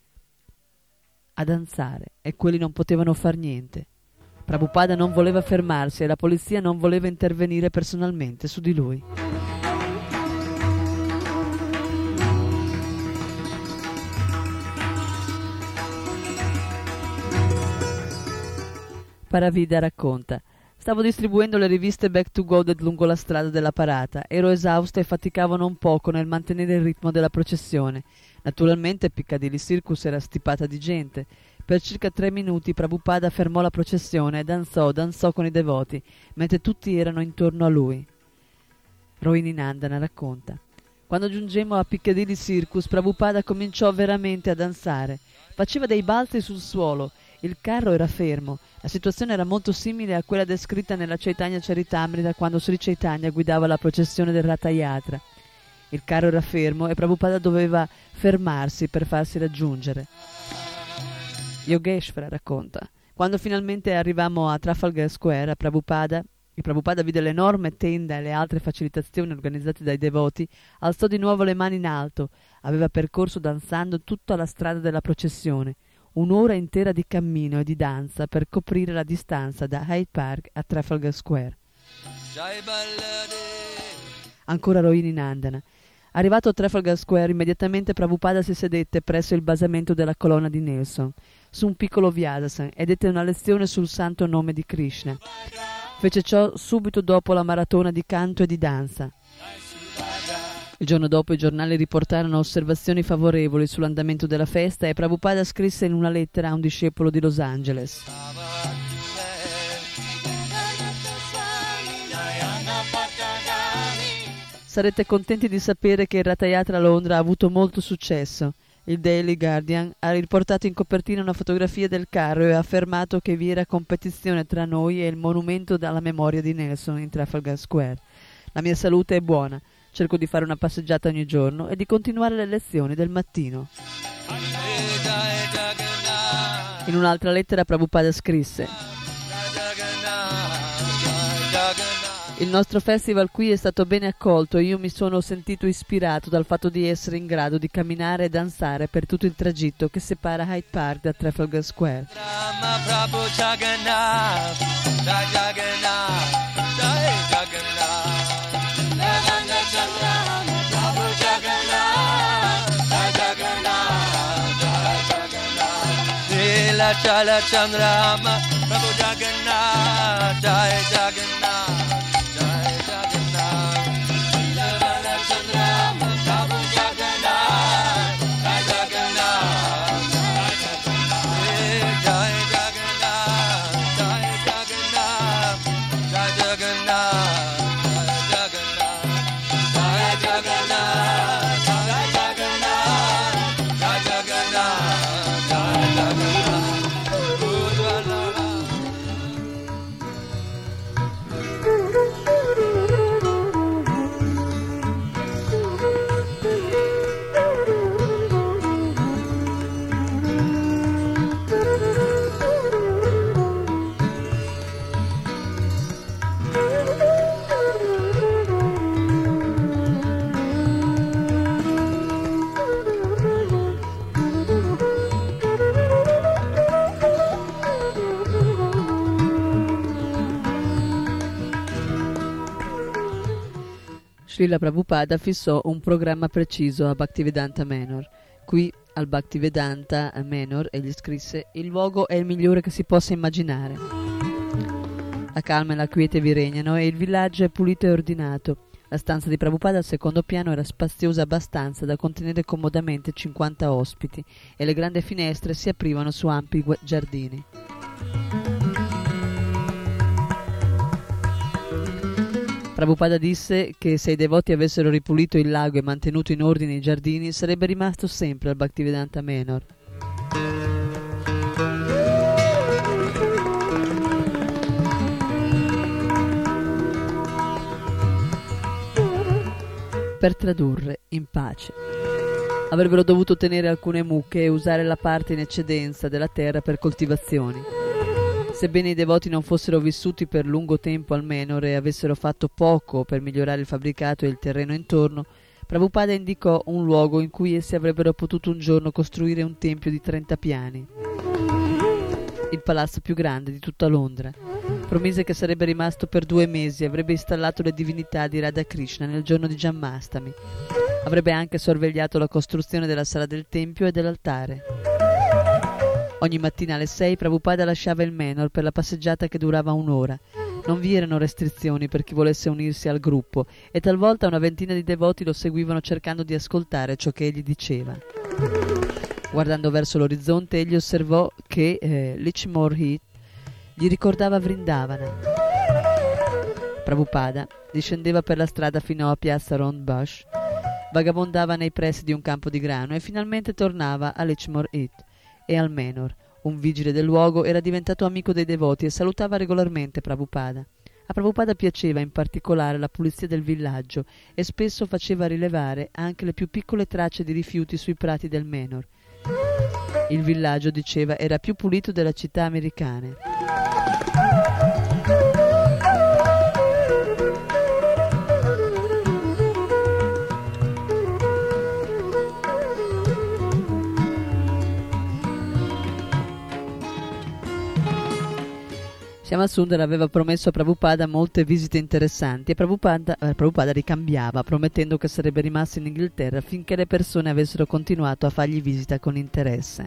a danzare, e quelli non potevano far niente. Prabhupada non voleva fermarsi e la polizia non voleva intervenire personalmente su di lui. Paravida racconta: stavo distribuendo le riviste Back to Godhead lungo la strada della parata. Ero esausta e faticavo non poco nel mantenere il ritmo della processione. Naturalmente Piccadilly Circus era stipata di gente. Per circa tre minuti Prabhupada fermò la processione e danzò, danzò con i devoti, mentre tutti erano intorno a lui. Rohini Nandana racconta: quando giungemmo a Piccadilly Circus, Prabhupada cominciò veramente a danzare. Faceva dei balzi sul suolo. Il carro era fermo. La situazione era molto simile a quella descritta nella Chaitanya Charitamrita quando Sri Chaitanya guidava la processione del Ratha Yatra. Il carro era fermo e Prabhupada doveva fermarsi per farsi raggiungere. Yogeshvara racconta: quando finalmente arrivammo a Trafalgar Square, a Prabhupada, il Prabhupada vide l'enorme tenda e le altre facilitazioni organizzate dai devoti, alzò di nuovo le mani in alto. Aveva percorso danzando tutta la strada della processione. Un'ora intera di cammino e di danza per coprire la distanza da Hyde Park a Trafalgar Square. Ancora Rohini Nandana: arrivato a Trafalgar Square, immediatamente Prabhupada si sedette presso il basamento della colonna di Nelson, su un piccolo Vyadasan, e dette una lezione sul santo nome di Krishna. Fece ciò subito dopo la maratona di canto e di danza. Il giorno dopo i giornali riportarono osservazioni favorevoli sull'andamento della festa e Prabhupada scrisse in una lettera a un discepolo di Los Angeles: sarete contenti di sapere che il Ratha Yatra a Londra ha avuto molto successo. Il Daily Guardian ha riportato in copertina una fotografia del carro e ha affermato che vi era competizione tra noi e il monumento alla memoria di Nelson in Trafalgar Square. La mia salute è buona. Cerco di fare una passeggiata ogni giorno e di continuare le lezioni del mattino. In un'altra lettera Prabhupada scrisse: il nostro festival qui è stato bene accolto e io mi sono sentito ispirato dal fatto di essere in grado di camminare e danzare per tutto il tragitto che separa Hyde Park da Trafalgar Square. Chala Chandrama Prabhu Jagannath Jai Jagannath Jai Jagannath Chala Chandrama Prabhu Jagannath Jai Jagannath Jai Jagannath Jai Jagannath Jai Jagannath Jai Jagannath Jai Jagannath Jai Jagannath Jai Jagannath Jai Jagannath Srila Prabhupada fissò un programma preciso a Bhaktivedanta Manor. Qui, al Bhaktivedanta Manor, egli scrisse: il luogo è il migliore che si possa immaginare. La calma e la quiete vi regnano e il villaggio è pulito e ordinato. La stanza di Prabhupada al secondo piano era spaziosa abbastanza da contenere comodamente cinquanta ospiti e le grandi finestre si aprivano su ampi giardini. Prabhupada disse che se i devoti avessero ripulito il lago e mantenuto in ordine i giardini, sarebbe rimasto sempre al Bhaktivedanta Manor. Per tradurre: in pace. Avrebbero dovuto tenere alcune mucche e usare la parte in eccedenza della terra per coltivazioni. Sebbene i devoti non fossero vissuti per lungo tempo al Manor e avessero fatto poco per migliorare il fabbricato e il terreno intorno, Prabhupada indicò un luogo in cui essi avrebbero potuto un giorno costruire un tempio di trenta piani, il palazzo più grande di tutta Londra. Promise che sarebbe rimasto per due mesi e avrebbe installato le divinità di Radha Krishna nel giorno di Janmastami. Avrebbe anche sorvegliato la costruzione della sala del tempio e dell'altare. Ogni mattina alle sei Prabhupada lasciava il Manor per la passeggiata che durava un'ora. Non vi erano restrizioni per chi volesse unirsi al gruppo e talvolta una ventina di devoti lo seguivano cercando di ascoltare ciò che egli diceva. Guardando verso l'orizzonte egli osservò che eh, Lichmore Heath gli ricordava Vrindavana. Prabhupada discendeva per la strada fino a piazza Round Bush, vagabondava nei pressi di un campo di grano e finalmente tornava a Lichmore Heath e al Manor. Un vigile del luogo era diventato amico dei devoti e salutava regolarmente Prabhupada. A Prabhupada piaceva in particolare la pulizia del villaggio e spesso faceva rilevare anche le più piccole tracce di rifiuti sui prati del Manor. Il villaggio, diceva, era più pulito delle città americane. Shyama-Sundar aveva promesso a Prabhupada molte visite interessanti e Prabhupada, eh, Prabhupada ricambiava, promettendo che sarebbe rimasto in Inghilterra finché le persone avessero continuato a fargli visita con interesse.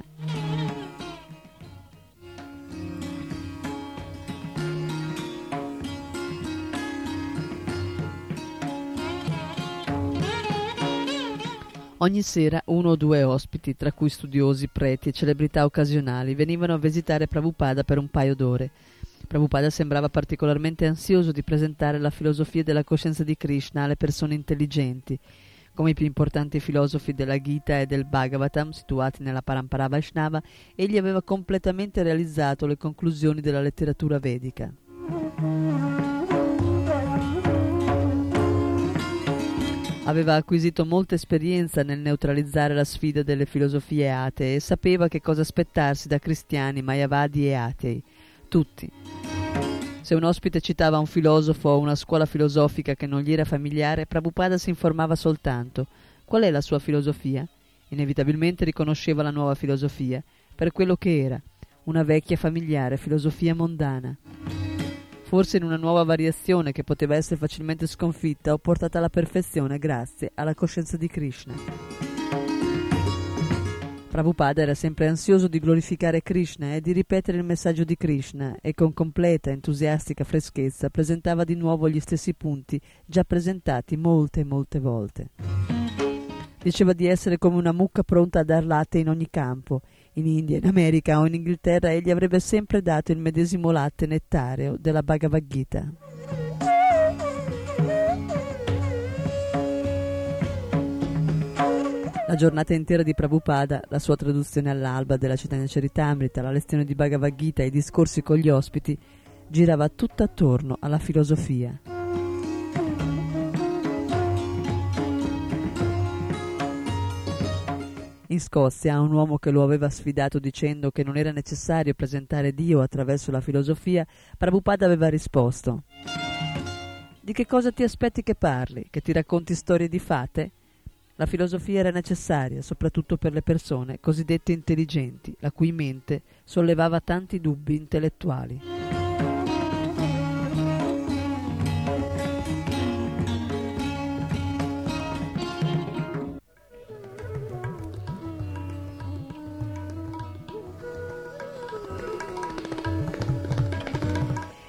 Ogni sera uno o due ospiti, tra cui studiosi, preti e celebrità occasionali, venivano a visitare Prabhupada per un paio d'ore. Prabhupada sembrava particolarmente ansioso di presentare la filosofia della coscienza di Krishna alle persone intelligenti. Come i più importanti filosofi della Gita e del Bhagavatam, situati nella Parampara Vaishnava, egli aveva completamente realizzato le conclusioni della letteratura vedica. Aveva acquisito molta esperienza nel neutralizzare la sfida delle filosofie atee e sapeva che cosa aspettarsi da cristiani, mayavadi e atei. Tutti. Se un ospite citava un filosofo o una scuola filosofica che non gli era familiare, Prabhupada si informava soltanto. Qual è la sua filosofia? Inevitabilmente riconosceva la nuova filosofia per quello che era, una vecchia familiare filosofia mondana. Forse in una nuova variazione che poteva essere facilmente sconfitta o portata alla perfezione grazie alla coscienza di Krishna. Prabhupada era sempre ansioso di glorificare Krishna e di ripetere il messaggio di Krishna e con completa entusiastica freschezza presentava di nuovo gli stessi punti già presentati molte e molte volte. Diceva di essere come una mucca pronta a dar latte in ogni campo. In India, in America o in Inghilterra egli avrebbe sempre dato il medesimo latte nettareo della Bhagavad Gita. La giornata intera di Prabhupada, la sua traduzione all'alba della Chaitanya Charitamrita, la lezione di Bhagavad Gita e i discorsi con gli ospiti, girava tutto attorno alla filosofia. In Scozia, a un uomo che lo aveva sfidato dicendo che non era necessario presentare Dio attraverso la filosofia, Prabhupada aveva risposto: «Di che cosa ti aspetti che parli? Che ti racconti storie di fate?» La filosofia era necessaria, soprattutto per le persone cosiddette intelligenti, la cui mente sollevava tanti dubbi intellettuali.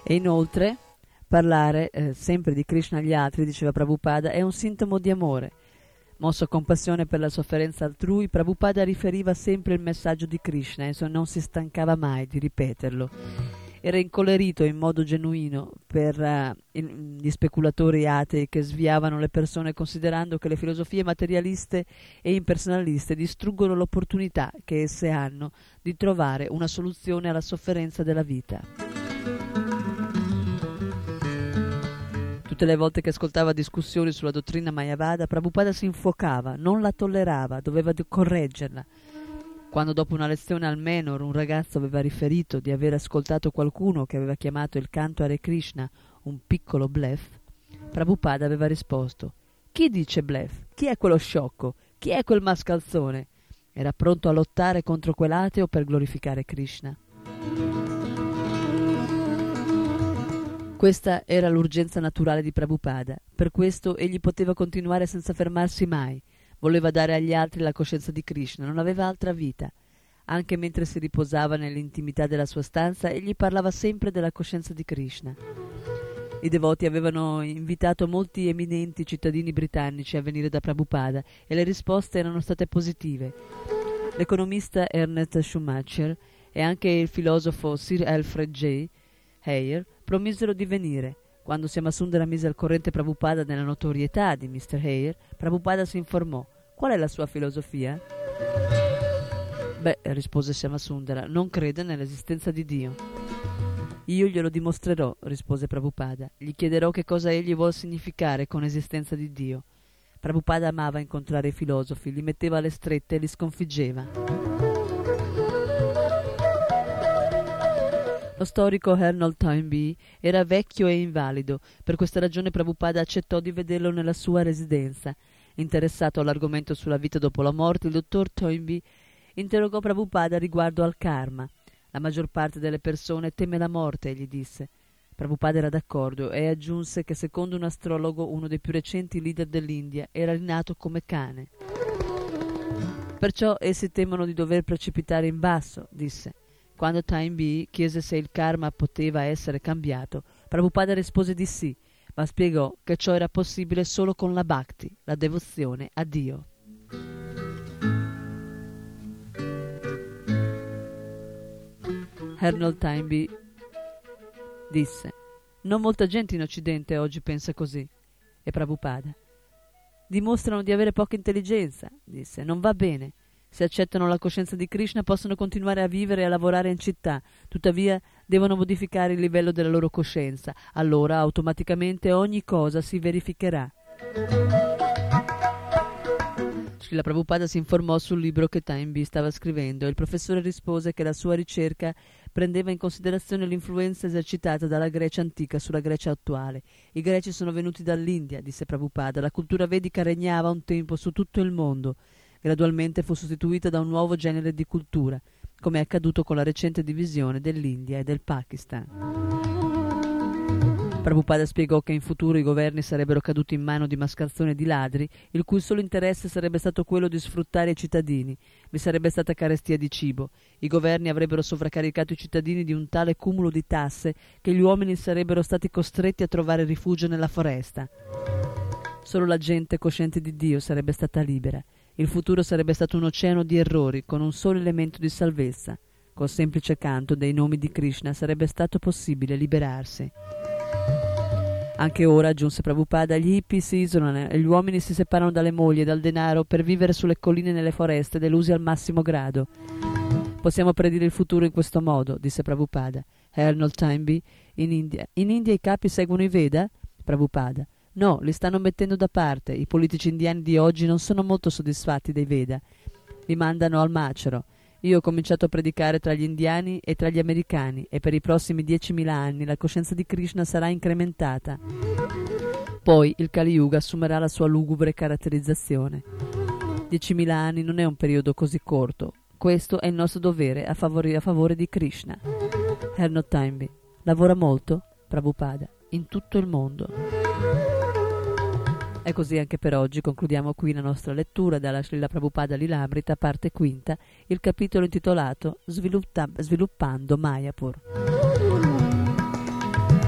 E inoltre parlare eh, sempre di Krishna agli altri, diceva Prabhupada, è un sintomo di amore. Mosso a compassione per la sofferenza altrui, Prabhupada riferiva sempre il messaggio di Krishna e non si stancava mai di ripeterlo. Era incollerito in modo genuino per uh, gli speculatori atei che sviavano le persone considerando che le filosofie materialiste e impersonaliste distruggono l'opportunità che esse hanno di trovare una soluzione alla sofferenza della vita. Tutte le volte che ascoltava discussioni sulla dottrina Mayavada, Prabhupada si infuocava, non la tollerava, doveva correggerla. Quando dopo una lezione al Menor un ragazzo aveva riferito di aver ascoltato qualcuno che aveva chiamato il canto Hare Krishna un piccolo bluff, Prabhupada aveva risposto: «Chi dice bluff? Chi è quello sciocco? Chi è quel mascalzone?» Era pronto a lottare contro quell'ateo per glorificare Krishna. Questa era l'urgenza naturale di Prabhupada, per questo egli poteva continuare senza fermarsi mai. Voleva dare agli altri la coscienza di Krishna, non aveva altra vita. Anche mentre si riposava nell'intimità della sua stanza, egli parlava sempre della coscienza di Krishna. I devoti avevano invitato molti eminenti cittadini britannici a venire da Prabhupada e le risposte erano state positive. L'economista Ernest Schumacher e anche il filosofo Sir Alfred J. Heyer promisero di venire. Quando Syamasundara mise al corrente Prabhupada della notorietà di mister Heyer, Prabhupada si informò: «Qual è la sua filosofia?» «Beh», rispose Syamasundara, «non crede nell'esistenza di Dio». «Io glielo dimostrerò», rispose Prabhupada. «Gli chiederò che cosa egli vuol significare con esistenza di Dio». Prabhupada amava incontrare i filosofi, li metteva alle strette e li sconfiggeva. Lo storico Arnold Toynbee era vecchio e invalido, per questa ragione Prabhupada accettò di vederlo nella sua residenza. Interessato all'argomento sulla vita dopo la morte, il dottor Toynbee interrogò Prabhupada riguardo al karma. La maggior parte delle persone teme la morte, egli disse. Prabhupada era d'accordo e aggiunse che secondo un astrologo uno dei più recenti leader dell'India era rinato come cane. Perciò essi temono di dover precipitare in basso, disse. Quando Toynbee chiese se il karma poteva essere cambiato, Prabhupada rispose di sì, ma spiegò che ciò era possibile solo con la bhakti, la devozione a Dio. Arnold Toynbee disse: «Non molta gente in Occidente oggi pensa così». E Prabhupada: «Dimostrano di avere poca intelligenza», disse. «Non va bene. Se accettano la coscienza di Krishna possono continuare a vivere e a lavorare in città, tuttavia devono modificare il livello della loro coscienza, allora automaticamente ogni cosa si verificherà». Srila Prabhupada si informò sul libro che Toynbee stava scrivendo e il professore rispose che la sua ricerca prendeva in considerazione l'influenza esercitata dalla Grecia antica sulla Grecia attuale. I greci sono venuti dall'India, disse Prabhupada. La cultura vedica regnava un tempo su tutto il mondo. Gradualmente fu sostituita da un nuovo genere di cultura, come è accaduto con la recente divisione dell'India e del Pakistan. Prabhupada spiegò che in futuro i governi sarebbero caduti in mano di mascalzoni e di ladri, il cui solo interesse sarebbe stato quello di sfruttare i cittadini. Vi sarebbe stata carestia di cibo. I governi avrebbero sovraccaricato i cittadini di un tale cumulo di tasse che gli uomini sarebbero stati costretti a trovare rifugio nella foresta. Solo la gente cosciente di Dio sarebbe stata libera. Il futuro sarebbe stato un oceano di errori con un solo elemento di salvezza. Col semplice canto dei nomi di Krishna sarebbe stato possibile liberarsi. Anche ora, aggiunse Prabhupada, gli hippie si isolano e gli uomini si separano dalle mogli e dal denaro per vivere sulle colline e nelle foreste, delusi al massimo grado. Possiamo predire il futuro in questo modo, disse Prabhupada. Arnold Toynbee, in India. In India i capi seguono i Veda? Prabhupada. No, li stanno mettendo da parte. I politici indiani di oggi non sono molto soddisfatti dei Veda. Li mandano al macero. Io ho cominciato a predicare tra gli indiani e tra gli americani e per i prossimi diecimila anni la coscienza di Krishna sarà incrementata. Poi il Kali Yuga assumerà la sua lugubre caratterizzazione. Diecimila anni non è un periodo così corto. Questo è il nostro dovere a favore, a favore di Krishna. Arnold Toynbee. Lavora molto? Prabhupada. In tutto il mondo. E così anche per oggi concludiamo qui la nostra lettura dalla Srila Prabhupada Lilamrita, parte quinta, il capitolo intitolato Sviluppa- Sviluppando Mayapur.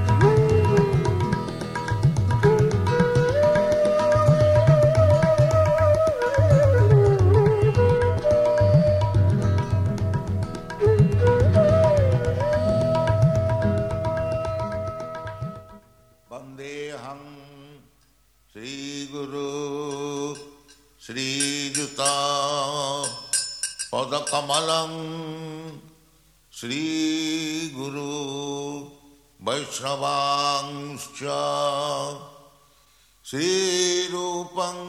पदकमलं श्रीगुरु वैष्णवांश्च श्रीरूपं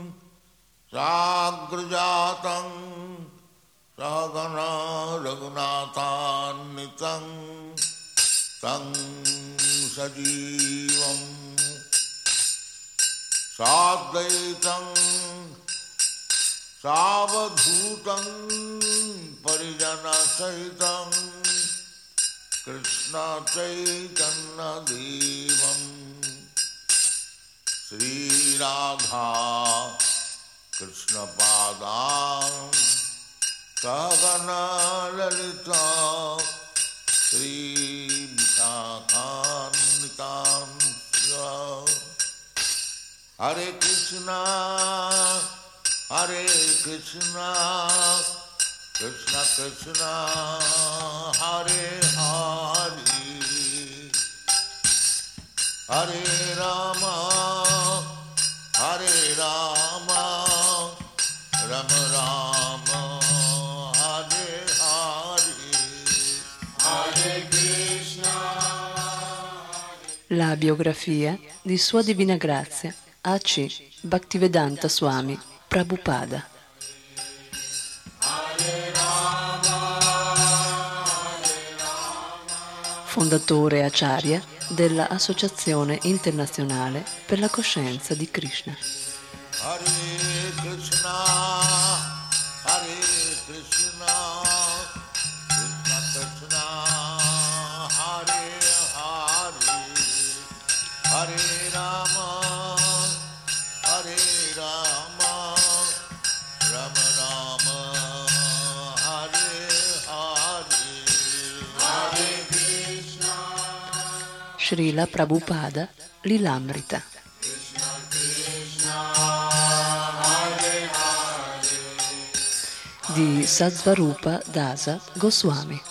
साग्रजातं सहगना रघुनाथान्वितं तं सजीवं साद्वैतं सावधूतं परिजनसहितं कृष्ण चैतन्यदेवं श्रीराधा कृष्णपादां सहगना ललिता श्रीविशाखान्वितां हरे कृष्णा हरे कृष्णा कृष्ण कृष्ण हरे हरे हरे राम हरे राम राम राम हरे हरे हरे Krishna. La biografia di Sua Divina Grazia A C Bhaktivedanta Swami Prabhupada. Fondatore Acharya della Associazione Internazionale per la Coscienza di Krishna. Hare Krishna, Hare Krishna, Krishna Krishna, Hare Hare, Hare Rama, Hare Rama, Rama Rama, Hare Hare, Hare Krishna. Srila Prabhupada Lilamrita. Di Satsvarupa Dasa Goswami.